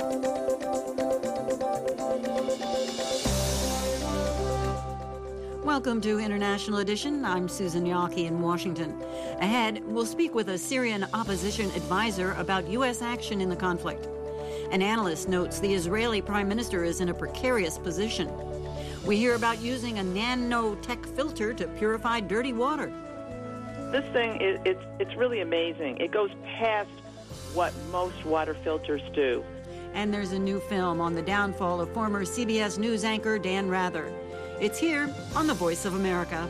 Welcome to International Edition. I'm Susan Yawkey in Washington. Ahead, we'll speak with a Syrian opposition advisor about U.S. action in the conflict. An analyst notes the Israeli prime minister is in a precarious position. We hear about using a nanotech filter to purify dirty water. This thing, it's really amazing. It goes past what most water filters do. And there's a new film on the downfall of former CBS News anchor Dan Rather. It's here on The Voice of America.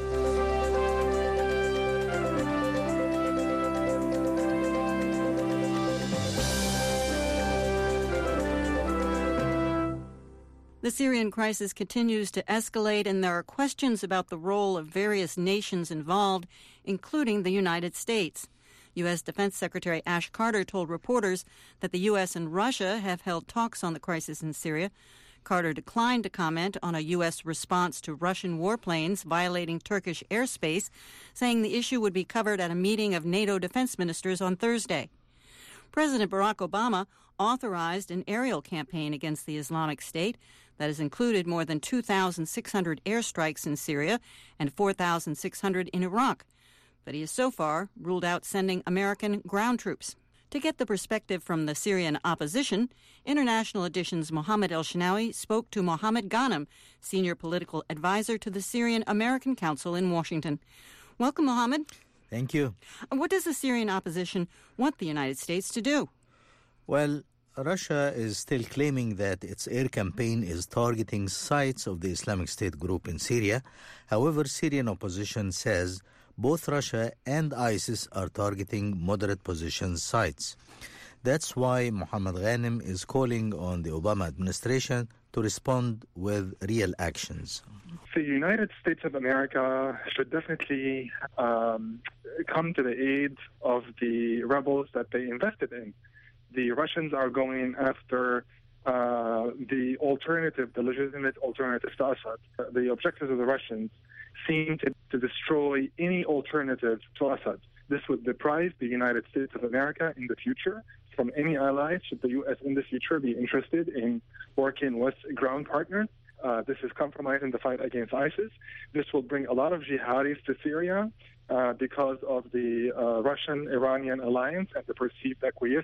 The Syrian crisis continues to escalate, and there are questions about the role of various nations involved, including the United States. U.S. Defense Secretary Ash Carter told reporters that the U.S. and Russia have held talks on the crisis in Syria. Carter declined to comment on a U.S. response to Russian warplanes violating Turkish airspace, saying the issue would be covered at a meeting of NATO defense ministers on Thursday. President Barack Obama authorized an aerial campaign against the Islamic State that has included more than 2,600 airstrikes in Syria and 4,600 in Iraq. But he has so far ruled out sending American ground troops. To get the perspective from the Syrian opposition, International Edition's Mohammed El-Shinawi spoke to Mohammed Ghanem, senior political advisor to the Syrian American Council in Washington. Welcome, Mohammed. Thank you. What does the Syrian opposition want the United States to do? Well, Russia is still claiming that its air campaign is targeting sites of the Islamic State group in Syria. However, Syrian opposition says both Russia and ISIS are targeting moderate position sites. That's why Mohammed Ghanem is calling on the Obama administration to respond with real actions. The United States of America should definitely come to the aid of the rebels that they invested in. The Russians are going after the legitimate alternative to Assad. The objectives of the Russians seem to destroy any alternative to Assad. This would deprive the United States of America in the future from any allies should the U.S. in the future be interested in working with ground partners. This is compromising the fight against ISIS. This will bring a lot of jihadis to Syria because of the Russian-Iranian alliance and the perceived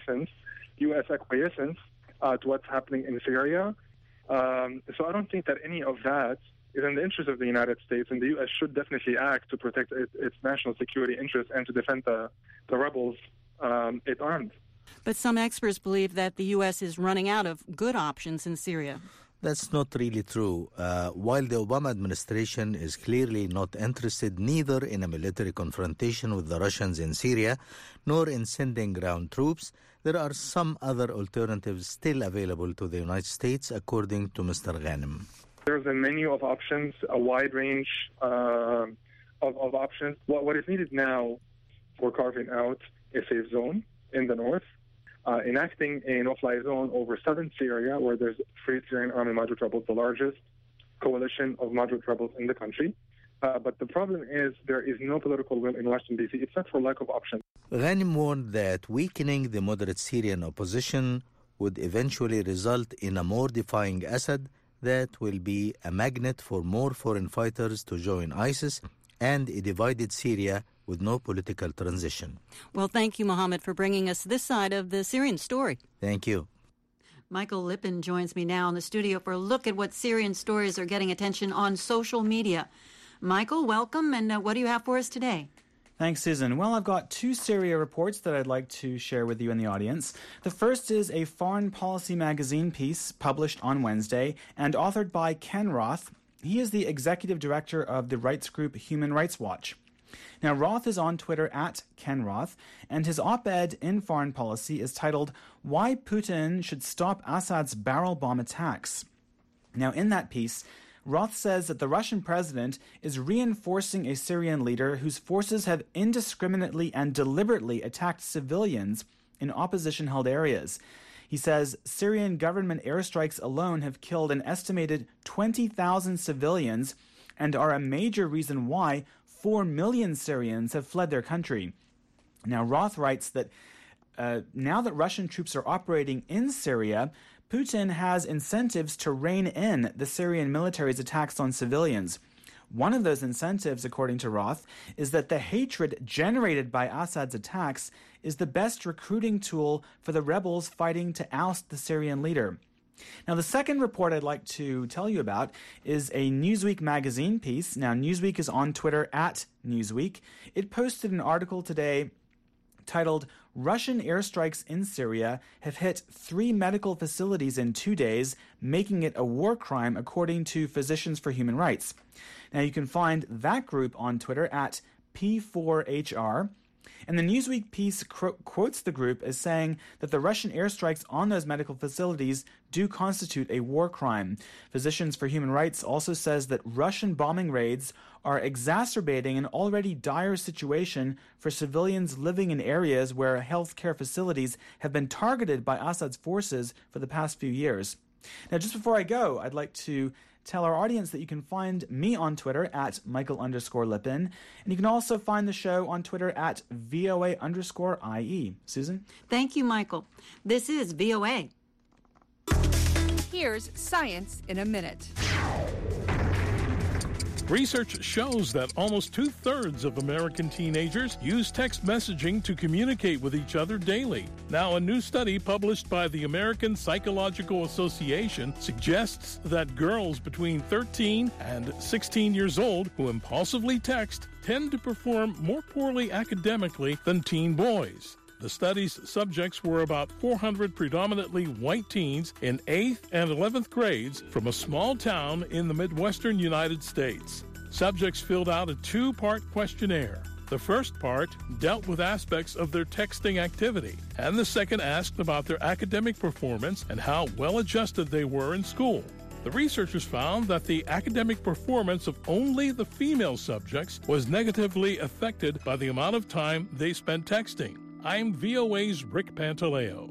U.S. acquiescence to what's happening in Syria. So I don't think that any of that is in the interest of the United States, and the U.S. should definitely act to protect its national security interests and to defend the rebels it armed. But some experts believe that the U.S. is running out of good options in Syria. That's not really true. While the Obama administration is clearly not interested neither in a military confrontation with the Russians in Syria, nor in sending ground troops, there are some other alternatives still available to the United States, according to Mr. Ghanem. There's a menu of options, a wide range of options. What is needed now for carving out a safe zone in the north, enacting a no-fly zone over southern Syria, where there's Free Syrian Army moderate rebels, the largest coalition of moderate rebels in the country. But the problem is there is no political will in Washington, D.C. It's not for lack of options. Ghanem warned that weakening the moderate Syrian opposition would eventually result in a more defying Assad that will be a magnet for more foreign fighters to join ISIS and a divided Syria with no political transition. Well, thank you, Mohammed, for bringing us this side of the Syrian story. Thank you. Michael Lippin joins me now in the studio for a look at what Syrian stories are getting attention on social media. Michael, welcome, and what do you have for us today? Thanks, Susan. Well, I've got two Syria reports that I'd like to share with you in the audience. The first is a Foreign Policy magazine piece published on Wednesday and authored by Ken Roth. He is the executive director of the rights group Human Rights Watch. Now, Roth is on Twitter at Ken Roth, and his op-ed in Foreign Policy is titled, "Why Putin Should Stop Assad's Barrel Bomb Attacks." Now, in that piece, Roth says that the Russian president is reinforcing a Syrian leader whose forces have indiscriminately and deliberately attacked civilians in opposition-held areas. He says Syrian government airstrikes alone have killed an estimated 20,000 civilians and are a major reason why 4 million Syrians have fled their country. Now, Roth writes that now that Russian troops are operating in Syria, Putin has incentives to rein in the Syrian military's attacks on civilians. One of those incentives, according to Roth, is that the hatred generated by Assad's attacks is the best recruiting tool for the rebels fighting to oust the Syrian leader. Now, the second report I'd like to tell you about is a Newsweek magazine piece. Now, Newsweek is on Twitter at Newsweek. It posted an article today titled, "Russian airstrikes in Syria have hit 3 medical facilities in 2 days, making it a war crime," according to Physicians for Human Rights. Now, you can find that group on Twitter at P4HR. And the Newsweek piece quotes the group as saying that the Russian airstrikes on those medical facilities do constitute a war crime. Physicians for Human Rights also says that Russian bombing raids are exacerbating an already dire situation for civilians living in areas where healthcare facilities have been targeted by Assad's forces for the past few years. Now, just before I go, I'd like to tell our audience that you can find me on Twitter at Michael_Lipin, and you can also find the show on Twitter at VOA_IE. Susan? Thank you, Michael. This is VOA. Here's Science in a Minute. Research shows that almost 2/3 of American teenagers use text messaging to communicate with each other daily. Now, a new study published by the American Psychological Association suggests that girls between 13 and 16 years old who impulsively text tend to perform more poorly academically than teen boys. The study's subjects were about 400 predominantly white teens in 8th and 11th grades from a small town in the Midwestern United States. Subjects filled out a 2-part questionnaire. The first part dealt with aspects of their texting activity, and the second asked about their academic performance and how well-adjusted they were in school. The researchers found that the academic performance of only the female subjects was negatively affected by the amount of time they spent texting. I'm VOA's Rick Pantaleo.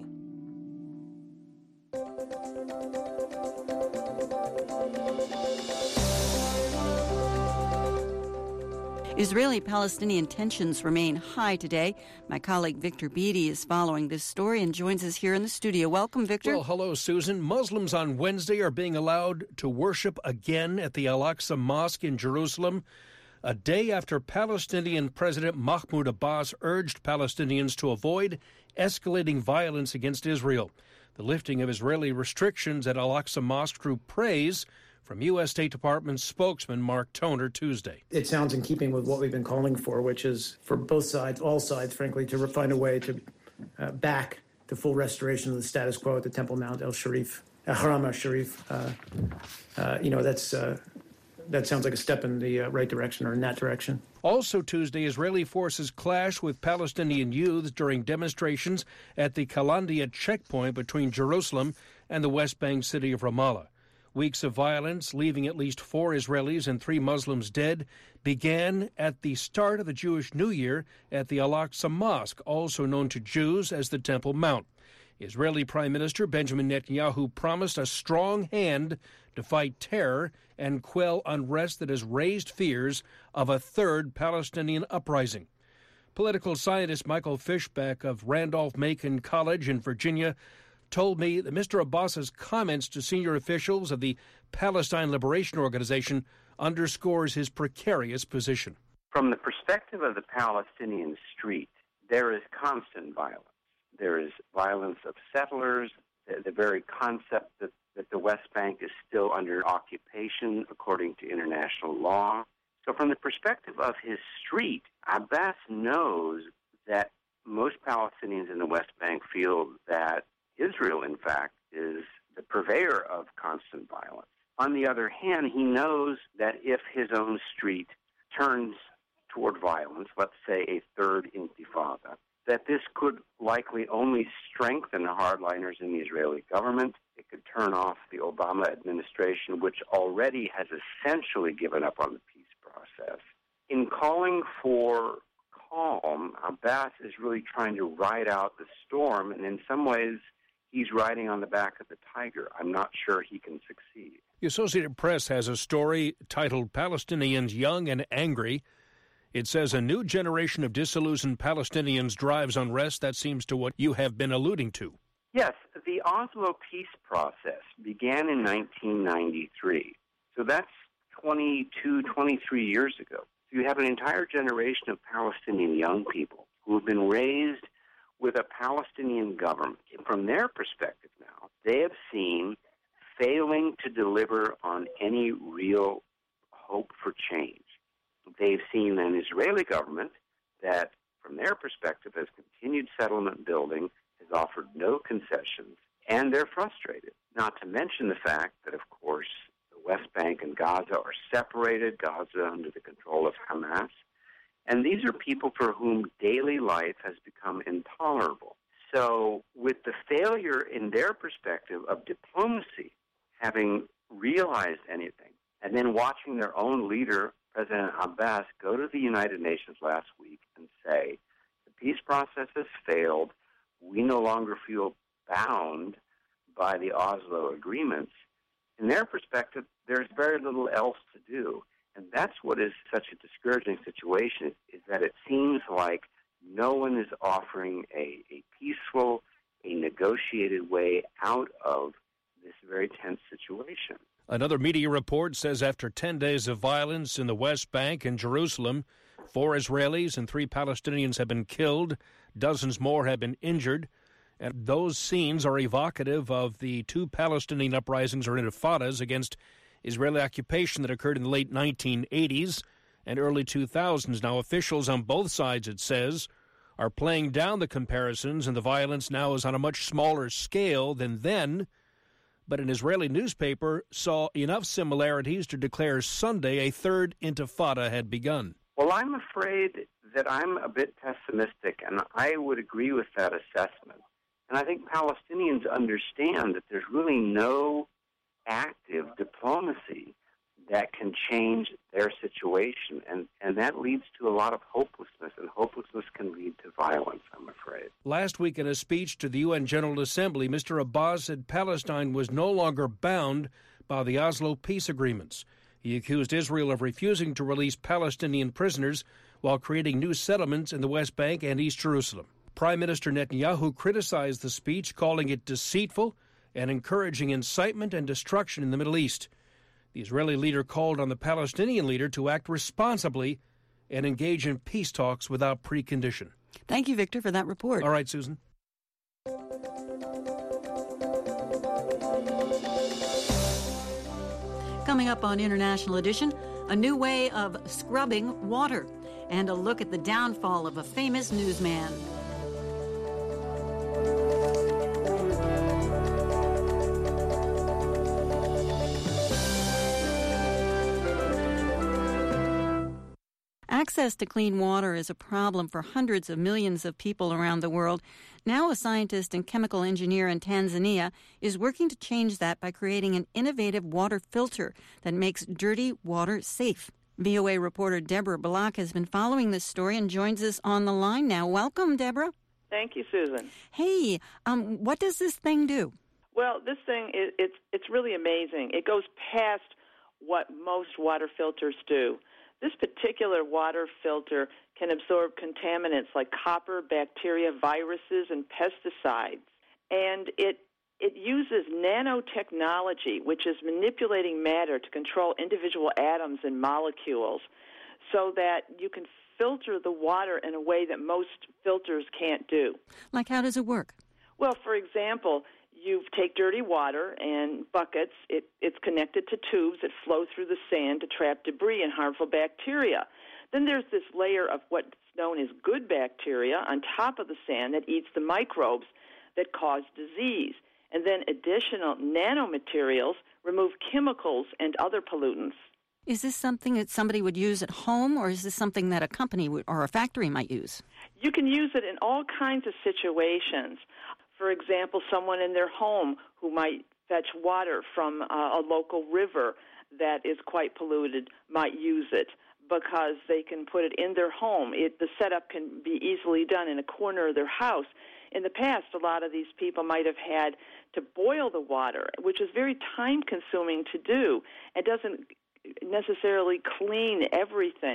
Israeli-Palestinian tensions remain high today. My colleague Victor Beatty is following this story and joins us here in the studio. Welcome, Victor. Well, hello, Susan. Muslims on Wednesday are being allowed to worship again at the Al-Aqsa Mosque in Jerusalem, a day after Palestinian President Mahmoud Abbas urged Palestinians to avoid escalating violence against Israel. The lifting of Israeli restrictions at Al-Aqsa Mosque drew praise from U.S. State Department spokesman Mark Toner Tuesday. It sounds in keeping with what we've been calling for, which is for both sides, all sides, frankly, to find a way to back the full restoration of the status quo at the Temple Mount el-Sharif, Haram al-Sharif. That sounds like a step in the right direction or in that direction. Also Tuesday, Israeli forces clashed with Palestinian youths during demonstrations at the Kalandia checkpoint between Jerusalem and the West Bank city of Ramallah. Weeks of violence, leaving at least 4 Israelis and 3 Muslims dead, began at the start of the Jewish New Year at the Al-Aqsa Mosque, also known to Jews as the Temple Mount. Israeli Prime Minister Benjamin Netanyahu promised a strong hand to fight terror and quell unrest that has raised fears of a third Palestinian uprising. Political scientist Michael Fishbeck of Randolph-Macon College in Virginia told me that Mr. Abbas's comments to senior officials of the Palestine Liberation Organization underscores his precarious position. From the perspective of the Palestinian street, there is constant violence. There is violence of settlers, the very concept that the West Bank is still under occupation according to international law. So from the perspective of his street, Abbas knows that most Palestinians in the West Bank feel that Israel, in fact, is the purveyor of constant violence. On the other hand, he knows that if his own street turns toward violence, let's say a third intifada, that this could likely only strengthen the hardliners in the Israeli government. It could turn off the Obama administration, which already has essentially given up on the peace process. In calling for calm, Abbas is really trying to ride out the storm, and in some ways, he's riding on the back of the tiger. I'm not sure he can succeed. The Associated Press has a story titled Palestinians Young and Angry. It says a new generation of disillusioned Palestinians drives unrest. That seems to what you have been alluding to. Yes, the Oslo peace process began in 1993. So that's 22, 23 years ago. So you have an entire generation of Palestinian young people who have been raised with a Palestinian government. From their perspective now, they have seen failing to deliver on any real hope for change. They've seen an Israeli government that, from their perspective, has continued settlement building, has offered no concessions, and they're frustrated. Not to mention the fact that, of course, the West Bank and Gaza are separated, Gaza under the control of Hamas. And these are people for whom daily life has become intolerable. So with the failure in their perspective of diplomacy having realized anything, and then watching their own leader, President Abbas, go to the United Nations last week and say, the peace process has failed, we no longer feel bound by the Oslo agreements, in their perspective, there's very little else to do. And that's what is such a discouraging situation, is that it seems like no one is offering a peaceful, a negotiated way out of this very tense situation. Another media report says after 10 days of violence in the West Bank and Jerusalem, 4 Israelis and 3 Palestinians have been killed, dozens more have been injured, and those scenes are evocative of the 2 Palestinian uprisings or intifadas against Israeli occupation that occurred in the late 1980s and early 2000s. Now, officials on both sides, it says, are playing down the comparisons, and the violence now is on a much smaller scale than then. But an Israeli newspaper saw enough similarities to declare Sunday a third intifada had begun. Well, I'm afraid that I'm a bit pessimistic, and I would agree with that assessment. And I think Palestinians understand that there's really no active diplomacy that can change their situation, and that leads to a lot of hopelessness, and hopelessness can lead to violence, I'm afraid. Last week in a speech to the UN General Assembly, Mr. Abbas said Palestine was no longer bound by the Oslo peace agreements. He accused Israel of refusing to release Palestinian prisoners while creating new settlements in the West Bank and East Jerusalem. Prime Minister Netanyahu criticized the speech, calling it deceitful and encouraging incitement and destruction in the Middle East. The Israeli leader called on the Palestinian leader to act responsibly and engage in peace talks without precondition. Thank you, Victor, for that report. All right, Susan. Coming up on International Edition, a new way of scrubbing water and a look at the downfall of a famous newsman. Access to clean water is a problem for hundreds of millions of people around the world. Now a scientist and chemical engineer in Tanzania is working to change that by creating an innovative water filter that makes dirty water safe. VOA reporter Deborah Balak has been following this story and joins us on the line now. Welcome, Deborah. Thank you, Susan. Hey, what does this thing do? Well, this thing, it's really amazing. It goes past what most water filters do. This particular water filter can absorb contaminants like copper, bacteria, viruses, and pesticides. And it uses nanotechnology, which is manipulating matter to control individual atoms and molecules so that you can filter the water in a way that most filters can't do. Like, how does it work? Well, for example, you take dirty water and buckets. It's connected to tubes that flow through the sand to trap debris and harmful bacteria. Then there's this layer of what's known as good bacteria on top of the sand that eats the microbes that cause disease. And then additional nanomaterials remove chemicals and other pollutants. Is this something that somebody would use at home, or is this something that a company or a factory might use? You can use it in all kinds of situations. For example, someone in their home who might fetch water from a local river that is quite polluted might use it because they can put it in their home. The setup can be easily done in a corner of their house. In the past, a lot of these people might have had to boil the water, which is very time-consuming to do. It doesn't necessarily clean everything,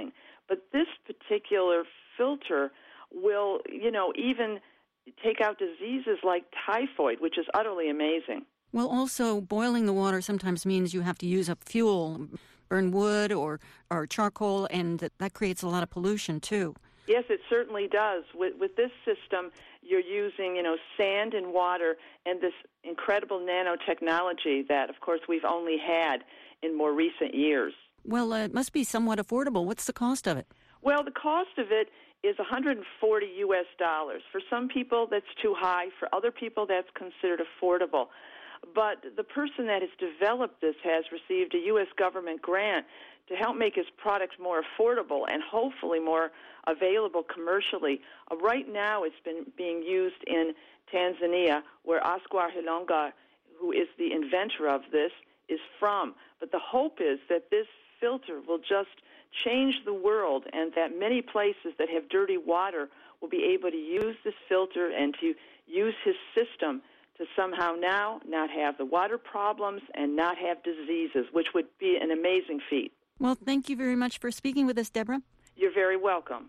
But this particular filter will, even take out diseases like typhoid, which is utterly amazing. Well, also, boiling the water sometimes means you have to use up fuel, burn wood or charcoal, and that creates a lot of pollution, too. Yes, it certainly does. With this system, you're using, sand and water and this incredible nanotechnology that, of course, we've only had in more recent years. Well, it must be somewhat affordable. What's the cost of it? Well, the cost of it is $140 US. For some people, that's too high. For other people, that's considered affordable. But the person that has developed this has received a U.S. government grant to help make his product more affordable and hopefully more available commercially. Right now, it's been being used in Tanzania, where Oscar Hilonga, who is the inventor of this, is from. But the hope is that this filter will just change the world and that many places that have dirty water will be able to use this filter and to use his system to somehow now not have the water problems and not have diseases, which would be an amazing feat. Well, thank you very much for speaking with us, Deborah. You're very welcome.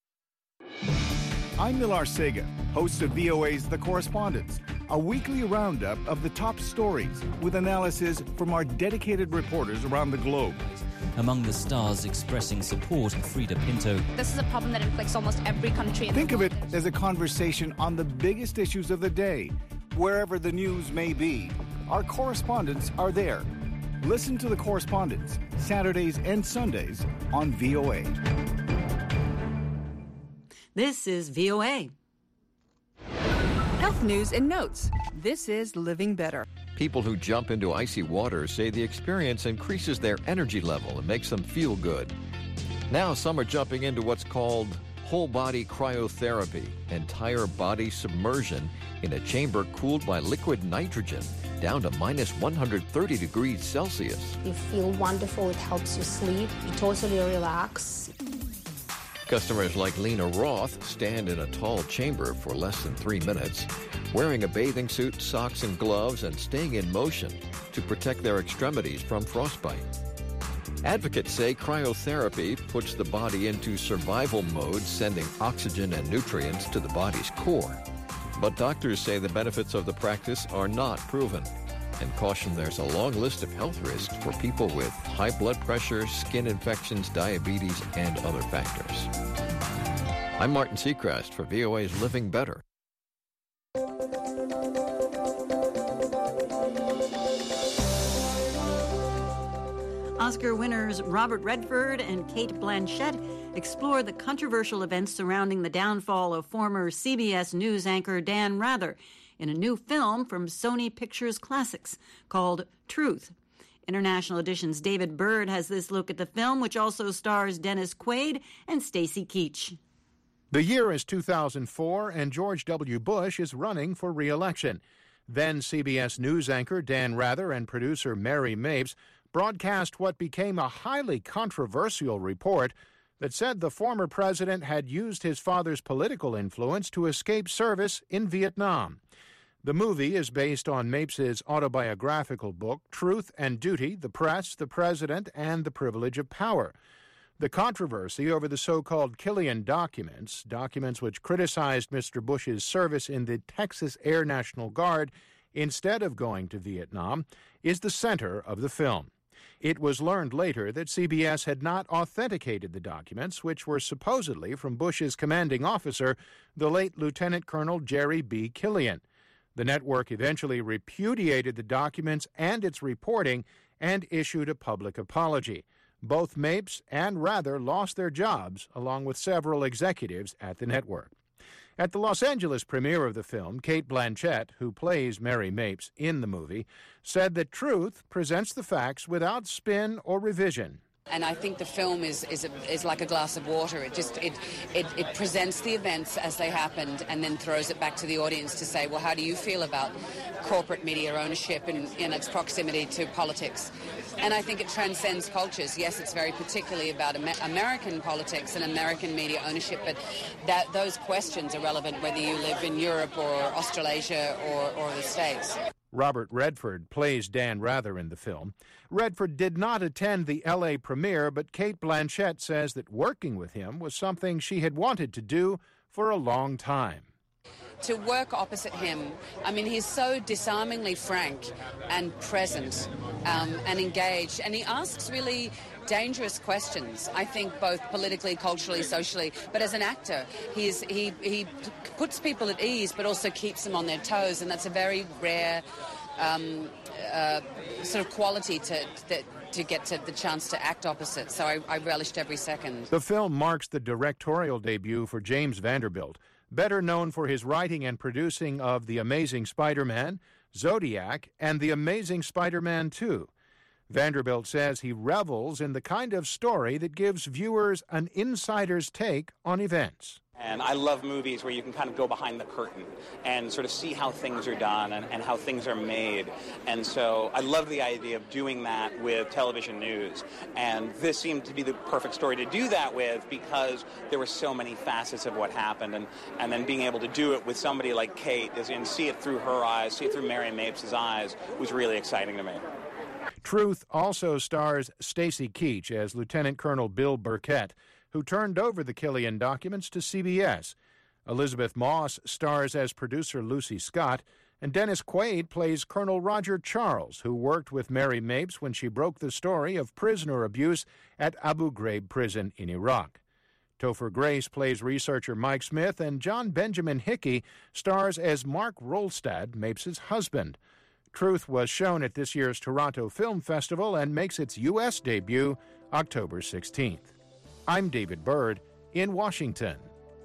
I'm Millar Sega, host of VOA's The Correspondents, a weekly roundup of the top stories with analysis from our dedicated reporters around the globe. Among the stars expressing support, Frida Pinto. This is a problem that inflicts almost every country in the world. Think of it as a conversation on the biggest issues of the day. Wherever the news may be, our correspondents are there. Listen to The Correspondents, Saturdays and Sundays on VOA. This is VOA. Health news and notes. This is Living Better. People who jump into icy water say the experience increases their energy level and makes them feel good. Now some are jumping into what's called whole-body cryotherapy, entire body submersion in a chamber cooled by liquid nitrogen down to minus 130 degrees Celsius. You feel wonderful. It helps you sleep. You totally relax. Customers like Lena Roth stand in a tall chamber for less than 3 minutes, wearing a bathing suit, socks and gloves, and staying in motion to protect their extremities from frostbite. Advocates say cryotherapy puts the body into survival mode, sending oxygen and nutrients to the body's core. But doctors say the benefits of the practice are not proven and caution there's a long list of health risks for people with high blood pressure, skin infections, diabetes, and other factors. I'm Martin Seacrest for VOA's Living Better. Oscar winners Robert Redford and Cate Blanchett explore the controversial events surrounding the downfall of former CBS News anchor Dan Rather in a new film from Sony Pictures Classics called Truth. International Edition's David Bird has this look at the film, which also stars Dennis Quaid and Stacy Keach. The year is 2004, and George W. Bush is running for re-election. Then CBS News anchor Dan Rather and producer Mary Mapes broadcast what became a highly controversial report that said the former president had used his father's political influence to escape service in Vietnam. The movie is based on Mapes' autobiographical book, Truth and Duty, The Press, the President, and the Privilege of Power. The controversy over the so-called Killian documents which criticized Mr. Bush's service in the Texas Air National Guard instead of going to Vietnam, is the center of the film. It was learned later that CBS had not authenticated the documents, which were supposedly from Bush's commanding officer, the late Lieutenant Colonel Jerry B. Killian. The network eventually repudiated the documents and its reporting and issued a public apology. Both Mapes and Rather lost their jobs, along with several executives at the network. At the Los Angeles premiere of the film, Cate Blanchett, who plays Mary Mapes in the movie, said that Truth presents the facts without spin or revision. And I think the film is like a glass of water. It presents the events as they happened and then throws it back to the audience to say, well, how do you feel about corporate media ownership and its proximity to politics? And I think it transcends cultures. Yes, it's very particularly about American politics and American media ownership, but those questions are relevant whether you live in Europe or Australasia or the States. Robert Redford plays Dan Rather in the film. Redford did not attend the L.A. premiere, but Cate Blanchett says that working with him was something she had wanted to do for a long time. To work opposite him, I mean, he's so disarmingly frank and present and engaged, and he asks really dangerous questions, I think, both politically, culturally, socially, but as an actor, he puts people at ease but also keeps them on their toes, and that's a very rare sort of quality to get to the chance to act opposite, so I relished every second. The film marks the directorial debut for James Vanderbilt, better known for his writing and producing of The Amazing Spider-Man, Zodiac, and The Amazing Spider-Man 2. Vanderbilt says he revels in the kind of story that gives viewers an insider's take on events. And I love movies where you can kind of go behind the curtain and sort of see how things are done and how things are made. And so I love the idea of doing that with television news. And this seemed to be the perfect story to do that with because there were so many facets of what happened. And then being able to do it with somebody like Cate and see it through her eyes, see it through Mary Mapes' eyes was really exciting to me. Truth also stars Stacy Keach as Lieutenant Colonel Bill Burkett, who turned over the Killian documents to CBS. Elizabeth Moss stars as producer Lucy Scott, and Dennis Quaid plays Colonel Roger Charles, who worked with Mary Mapes when she broke the story of prisoner abuse at Abu Ghraib prison in Iraq. Topher Grace plays researcher Mike Smith, and John Benjamin Hickey stars as Mark Rolstad, Mapes' husband. Truth was shown at this year's Toronto Film Festival and makes its U.S. debut October 16th. I'm David Byrd in Washington.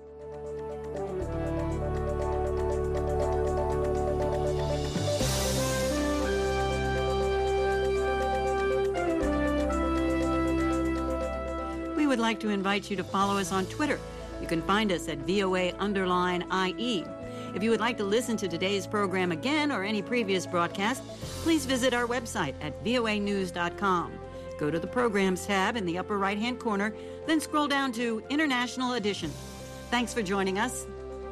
We would like to invite you to follow us on Twitter. You can find us at VOA_IE. If you would like to listen to today's program again or any previous broadcast, please visit our website at voanews.com. Go to the Programs tab in the upper right-hand corner, then scroll down to International Edition. Thanks for joining us.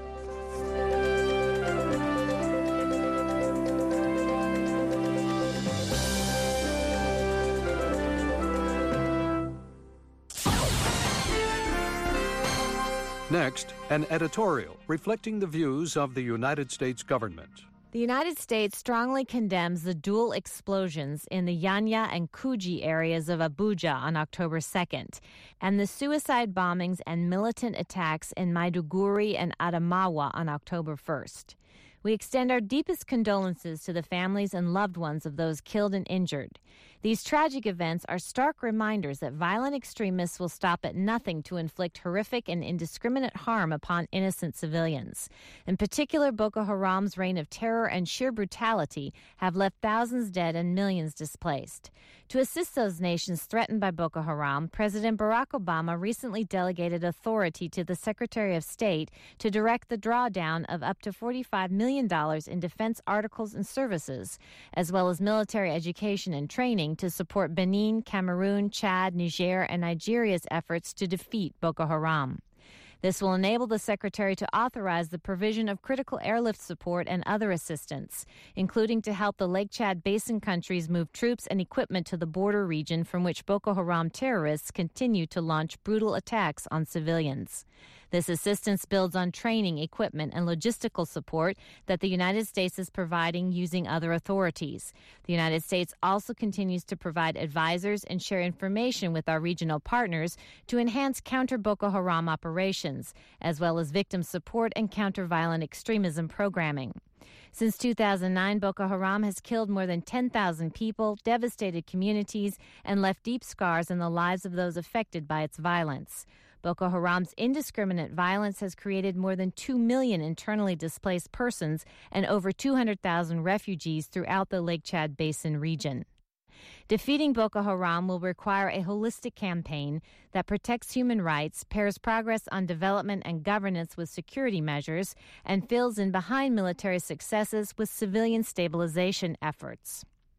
Next, an editorial reflecting the views of the United States government. The United States strongly condemns the dual explosions in the Yanya and Kuji areas of Abuja on October 2nd, and the suicide bombings and militant attacks in Maiduguri and Adamawa on October 1st. We extend our deepest condolences to the families and loved ones of those killed and injured. These tragic events are stark reminders that violent extremists will stop at nothing to inflict horrific and indiscriminate harm upon innocent civilians. In particular, Boko Haram's reign of terror and sheer brutality have left thousands dead and millions displaced. To assist those nations threatened by Boko Haram, President Barack Obama recently delegated authority to the Secretary of State to direct the drawdown of up to $45 million in defense articles and services, as well as military education and training to support Benin, Cameroon, Chad, Niger, and Nigeria's efforts to defeat Boko Haram. This will enable the Secretary to authorize the provision of critical airlift support and other assistance, including to help the Lake Chad Basin countries move troops and equipment to the border region from which Boko Haram terrorists continue to launch brutal attacks on civilians. This assistance builds on training, equipment, and logistical support that the United States is providing using other authorities. The United States also continues to provide advisors and share information with our regional partners to enhance counter-Boko Haram operations, as well as victim support and counter-violent extremism programming. Since 2009, Boko Haram has killed more than 10,000 people, devastated communities, and left deep scars in the lives of those affected by its violence. Boko Haram's indiscriminate violence has created more than 2 million internally displaced persons and over 200,000 refugees throughout the Lake Chad Basin region. Defeating Boko Haram will require a holistic campaign that protects human rights, pairs progress on development and governance with security measures, and fills in behind military successes with civilian stabilization efforts.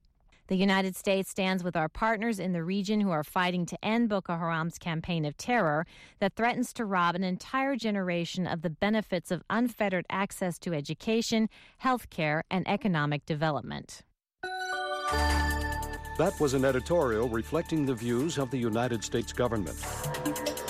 The United States stands with our partners in the region who are fighting to end Boko Haram's campaign of terror that threatens to rob an entire generation of the benefits of unfettered access to education, health care, and economic development. That was an editorial reflecting the views of the United States government.